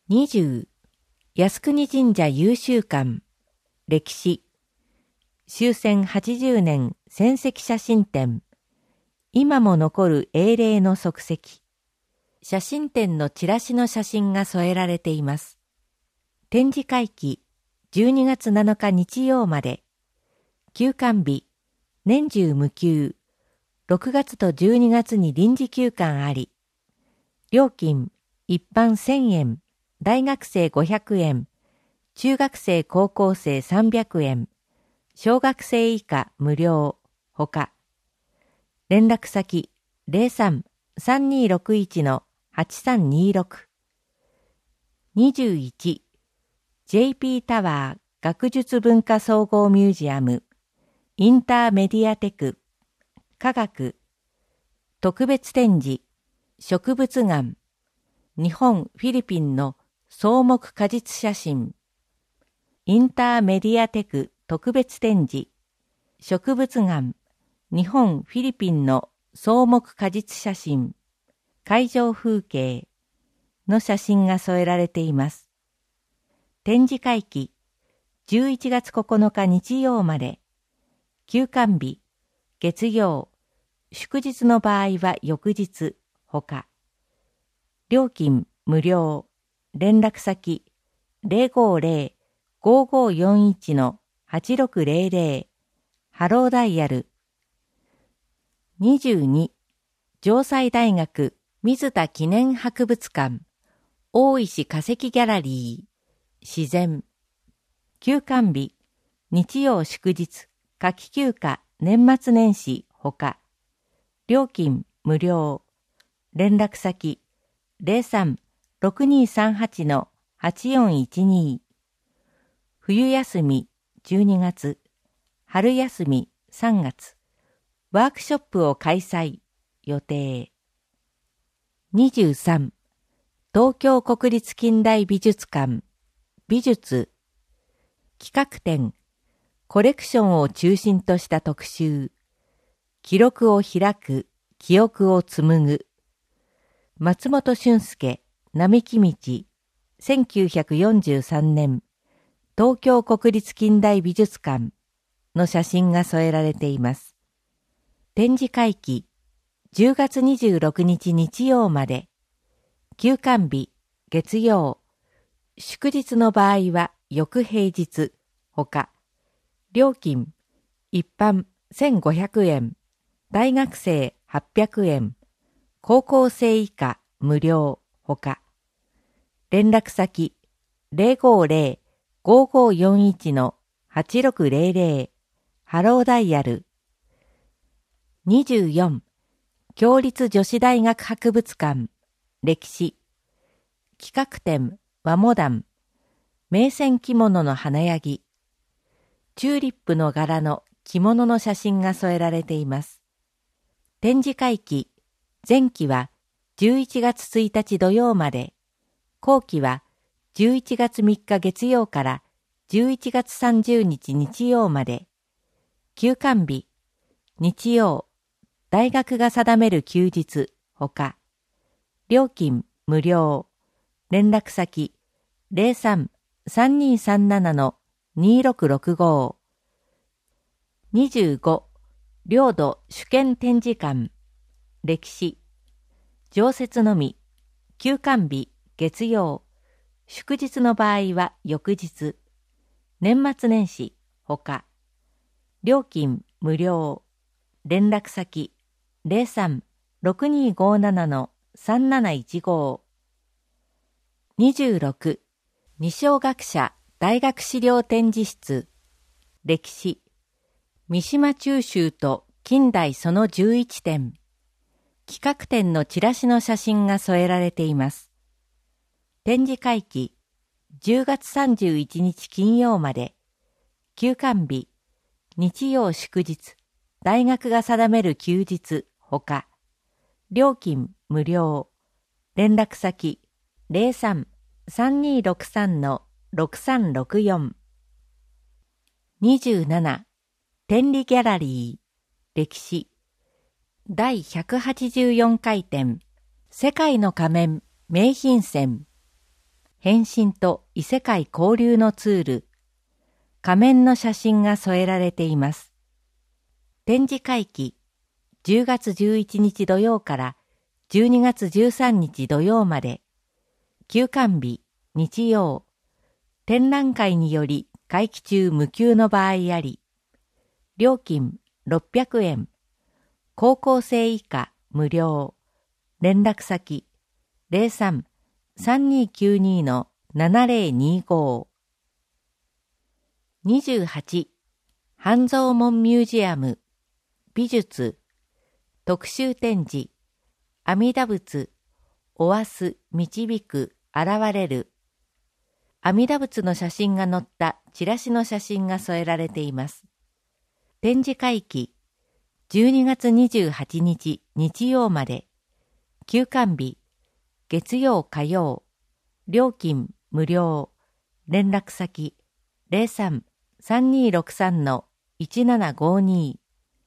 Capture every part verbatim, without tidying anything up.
にじゅう靖国神社優秀館歴史終戦はちじゅうねん戦跡写真展今も残る英霊の足跡写真展のチラシの写真が添えられています。展示会期じゅうにがつなのか日曜まで休館日年中無休ろくがつとじゅうにがつに臨時休館あり料金一般せんえん大学生ごひゃくえん中学生高校生さんびゃくえん小学生以下無料ほか連絡先 ゼロさん さんにーろくいち のはちさんにーろく にじゅういち ジェイピー タワー学術文化総合ミュージアムインターメディアテク科学特別展示植物学日本フィリピンの草木果実写真インターメディアテク特別展示植物学日本フィリピンの草木果実写真海上風景の写真が添えられています。展示会期じゅういちがつここのか日曜まで休館日月曜祝日の場合は翌日ほか料金無料連絡先 ゼロごゼロ ごごよんいち のはちろくゼロゼロハローダイヤルにじゅうに城西大学水田記念博物館大石化石ギャラリー自然休館日日曜祝日夏季休暇年末年始ほか料金無料連絡先 ゼロさん ろくにーさんはち のはちよんいちに冬休みじゅうにがつ春休みさんがつワークショップを開催予定にじゅうさん東京国立近代美術館美術企画展コレクションを中心とした特集記録を開く記憶を紡ぐ松本俊介並木道せんきゅうひゃくよんじゅうさんねん東京国立近代美術館の写真が添えられています。展示会期じゅうがつにじゅうろくにち日曜まで休館日月曜祝日の場合は翌平日ほか料金一般せんごひゃくえん大学生はっぴゃくえん高校生以下無料ほか連絡先 ゼロごゼロ ごごよんいち のはちろくゼロゼロハローダイヤルにじゅうよん共立女子大学博物館歴史企画展和モダン銘仙着物の華やぎチューリップの柄の着物の写真が添えられています。展示会期前期はじゅういちがつついたち土曜まで後期はじゅういちがつみっか月曜からじゅういちがつさんじゅうにち日曜まで休館日日曜大学が定める休日ほか料金無料連絡先 ゼロさん さんにーさんなな のにーろくろくご にじゅうご領土主権展示館歴史常設のみ休館日月曜祝日の場合は翌日年末年始ほか料金無料連絡先 ゼロさん ろくにーごなな のさんなないちご にじゅうろく二松学舎大学資料展示室歴史三島中秋と近代そのじゅういちてん企画展のチラシの写真が添えられています。展示会期じゅうがつさんじゅういちにち金曜まで休館日日曜祝日大学が定める休日ほか料金無料連絡先 ゼロさん さんにーろくさん のろくさんろくよん にじゅうなな天理ギャラリー歴史だいひゃくはちじゅうよんかい展世界の仮面名品展変身と異世界交流のツール、仮面の写真が添えられています。展示会期、じゅうがつじゅういちにち土曜からじゅうにがつじゅうさんにち土曜まで、休館日、日曜、展覧会により会期中無休の場合あり、料金ろっぴゃくえん、高校生以下無料、連絡先 ゼロさん さんにーきゅうにー のななゼロにーご。にじゅうはち、半蔵門ミュージアム、美術、特集展示、阿弥陀仏、おわす、導く、現れる。阿弥陀仏の写真が載ったチラシの写真が添えられています。展示会期、じゅうにがつにじゅうはちにち日曜まで、休館日、月曜火曜、料金無料、連絡先 ゼロさん さんにーろくさん のいちななごに。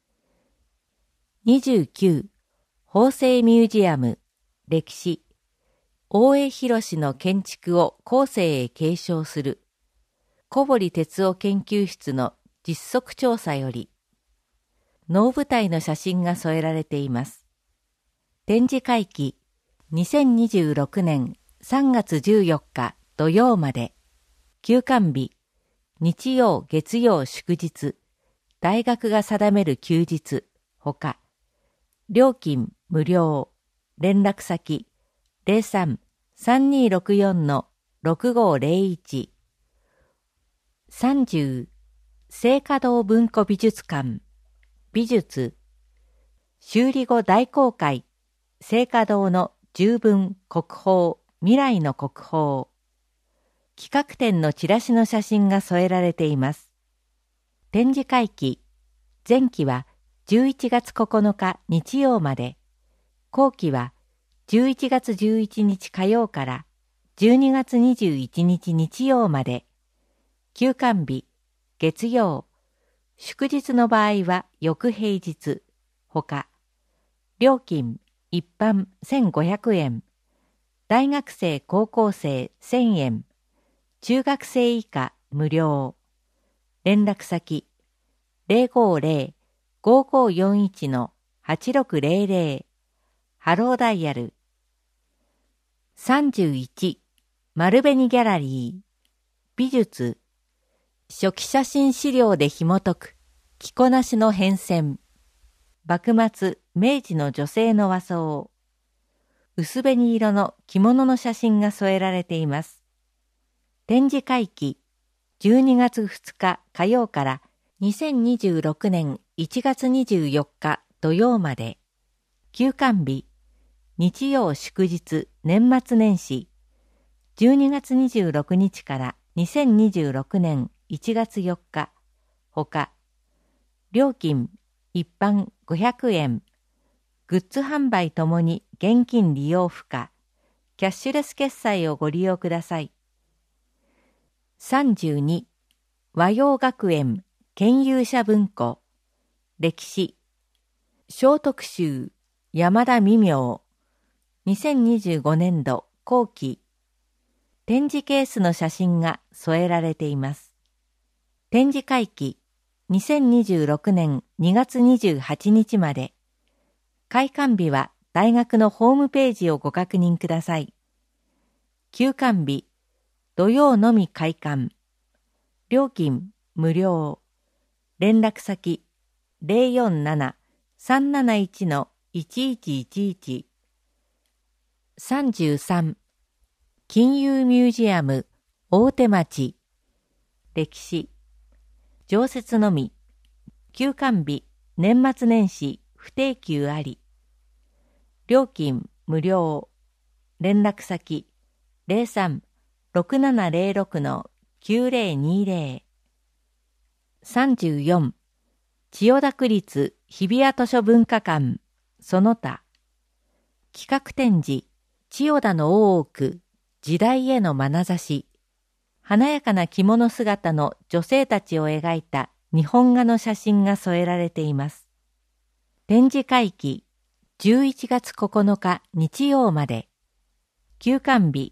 にじゅうきゅう、法政ミュージアム、歴史、大江広の建築を後世へ継承する、小堀哲夫研究室の実測調査より、能舞台の写真が添えられています。展示会期、にせんにじゅうろくねんさんがつじゅうよっか土曜まで、休館日、日曜月曜祝日、大学が定める休日、ほか、料金無料、連絡先 ゼロさん さんにーろくよん のろくごーゼロいち。さんじゅう、聖華堂文庫美術館、美術、修理後大公開、聖華堂の十分国宝、未来の国宝。企画展のチラシの写真が添えられています。展示会期、前期はじゅういちがつここのか日曜まで、後期はじゅういちがつじゅういちにち火曜からじゅうにがつにじゅういちにち日曜まで、休館日、月曜、祝日の場合は翌平日、ほか、料金一般せんごひゃくえん、大学生高校生せんえん、中学生以下無料、連絡先 ゼロごーゼロ ごーごーよんいち のはちろくゼロゼロ、ハローダイヤル。さんじゅういち、丸紅ギャラリー、美術、初期写真資料で紐解く、着こなしの変遷、幕末、明治の女性の和装、薄紅色の着物の写真が添えられています。展示会期、じゅうにがつふつか火曜からにせんにじゅうろくねんいちがつにじゅうよっか土曜まで、休館日、日曜祝日年末年始、じゅうにがつにじゅうろくにちからにせんにじゅうろくねんいちがつよっか、ほか、料金一般ごひゃくえん、グッズ販売ともに現金利用不可、キャッシュレス決済をご利用ください。さんじゅうに、和洋学園研究者文庫、歴史、聖徳集山田未明、にせんにじゅうごねんど後期、展示ケースの写真が添えられています。展示会期、にせんにじゅうろくねんにがつにじゅうはちにちまで、開館日は大学のホームページをご確認ください。休館日、土曜のみ開館。料金無料。連絡先 ゼロよんなな さんなないち のいちいちいちいち。さんじゅうさん、金融ミュージアム大手町、歴史、常設のみ、休館日、年末年始不定休あり、料金無料、連絡先 ゼロさん ろくななゼロろく のきゅうゼロにゼロ。さんじゅうよん、千代田区立日比谷図書文化館、その他、企画展示、千代田の大奥、時代への眼差し、華やかな着物姿の女性たちを描いた日本画の写真が添えられています。展示会期、じゅういちがつここのか日曜まで、休館日、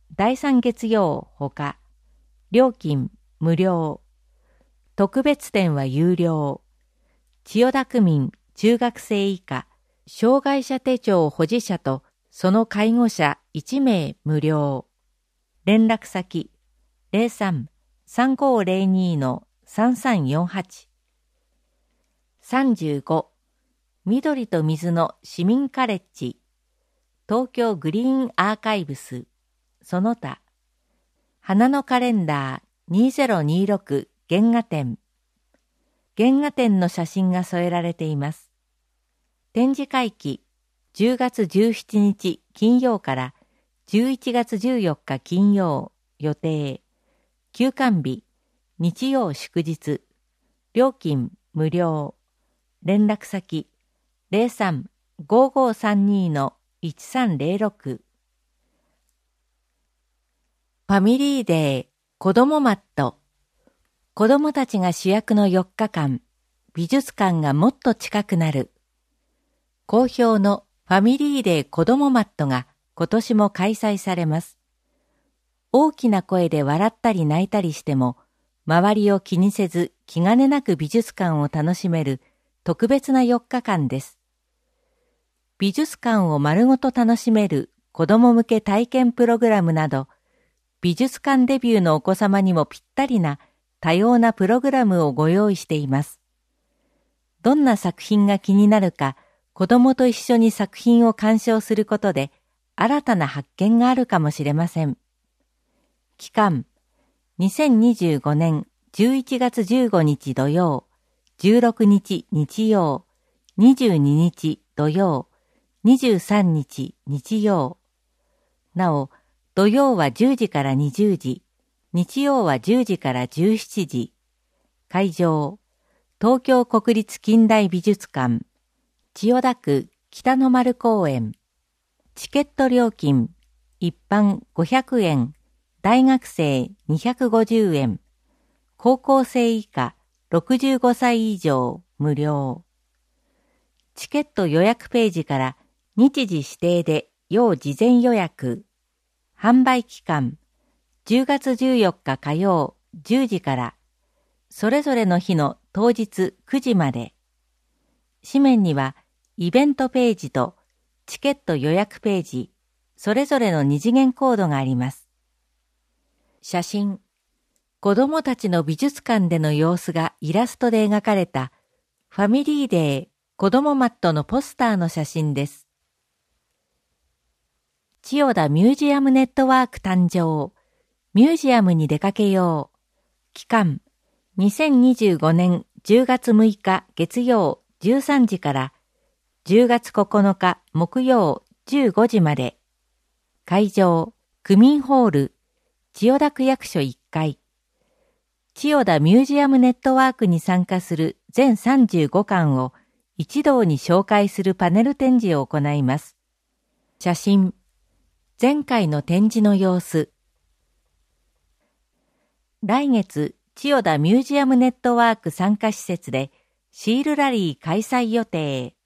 だいさん月曜ほか、料金無料。特別展は有料。千代田区民中学生以下、障害者手帳保持者とその介護者いち名無料。連絡先 ゼロさん さんごーゼロに のさんさんよんはち。さんじゅうご、緑と水の市民カレッジ、東京グリーンアーカイブス、その他、花のカレンダーにせんにじゅうろく原画展。原画展の写真が添えられています。展示会期、じゅうがつじゅうしちにち金曜からじゅういちがつじゅうよっか金曜予定。休館日、日曜祝日。料金無料。連絡先 ゼロさん ごーごーさんに のいちさんゼロろく。ファミリーデー子どもマット。子どもたちが主役のよっかかん、美術館がもっと近くなる。好評のファミリーデー子どもマットが今年も開催されます。大きな声で笑ったり泣いたりしても、周りを気にせず気兼ねなく美術館を楽しめる特別なよっかかんです。美術館を丸ごと楽しめる子ども向け体験プログラムなど、美術館デビューのお子様にもぴったりな多様なプログラムをご用意しています。どんな作品が気になるか、子どもと一緒に作品を鑑賞することで、新たな発見があるかもしれません。期間、にせんにじゅうごねんじゅういちがつじゅうごにち土曜、じゅうろくにち日曜、にじゅうににち土曜、にじゅうさんにち日曜。なお、土曜はじゅうじからにじゅうじ、日曜はじゅうじからじゅうしちじ。会場、東京国立近代美術館、千代田区北の丸公園。チケット料金、一般ごひゃくえん、大学生にひゃくごじゅうえん、高校生以下ろくじゅうごさい以上無料。チケット予約ページから日時指定で要事前予約。販売期間、じゅうがつじゅうよっか火曜じゅうじから、それぞれの日の当日くじまで。紙面にはイベントページとチケット予約ページ、それぞれの二次元コードがあります。写真、子どもたちの美術館での様子がイラストで描かれたファミリーデー子どもマットのポスターの写真です。千代田ミュージアムネットワーク誕生。ミュージアムに出かけよう。期間、にせんにじゅうごねんじゅうがつむいか月曜じゅうさんじからじゅうがつここのか木曜じゅうごじまで。会場、区民ホール、千代田区役所いっかい。千代田ミュージアムネットワークに参加する全さんじゅうごかんを一堂に紹介するパネル展示を行います。写真、前回の展示の様子。来月、千代田ミュージアムネットワーク参加施設でシールラリー開催予定。